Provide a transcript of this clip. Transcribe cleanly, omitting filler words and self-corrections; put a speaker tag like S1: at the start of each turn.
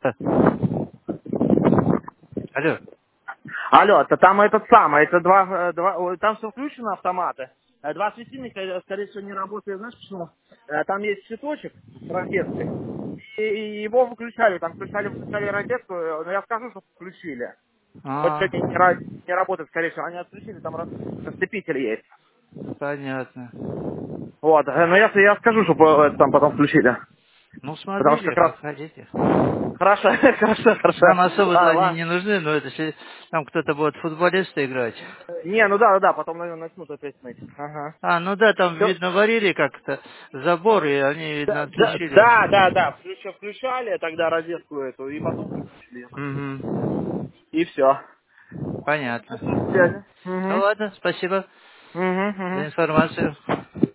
S1: Алло.
S2: Алло, там этот самый, это там все включено автоматы. Два светильника, скорее всего, не работают, знаешь почему? Там есть цветочек с розеткой. И его выключали, там выключали розетку, но я скажу, что включили. Вот
S1: А,
S2: сегодня не работает, скорее всего, они отключили, там расцепитель есть.
S1: понятно.
S2: Вот, но я скажу, чтобы там потом включили.
S1: Ну,
S2: Потому что
S1: смотрите,
S2: как раз...
S1: подходите.
S2: Хорошо, хорошо.
S1: Нам особо-то они
S2: Ладно.
S1: не нужны, но это если там кто-то будет футболиста играть.
S2: Не, ну да, потом, наверное, начнут опять мыть. Ага.
S1: А, ну да, там,
S2: Все.
S1: видно, варили как-то забор, и они, видно,
S2: Да,
S1: отключили.
S2: включали тогда розетку эту, и потом выключили.
S1: Угу.
S2: И все.
S1: Понятно.
S2: Связи.
S1: Ну
S2: Угу.
S1: ладно, спасибо
S2: Угу,
S1: за
S2: угу.
S1: информацию.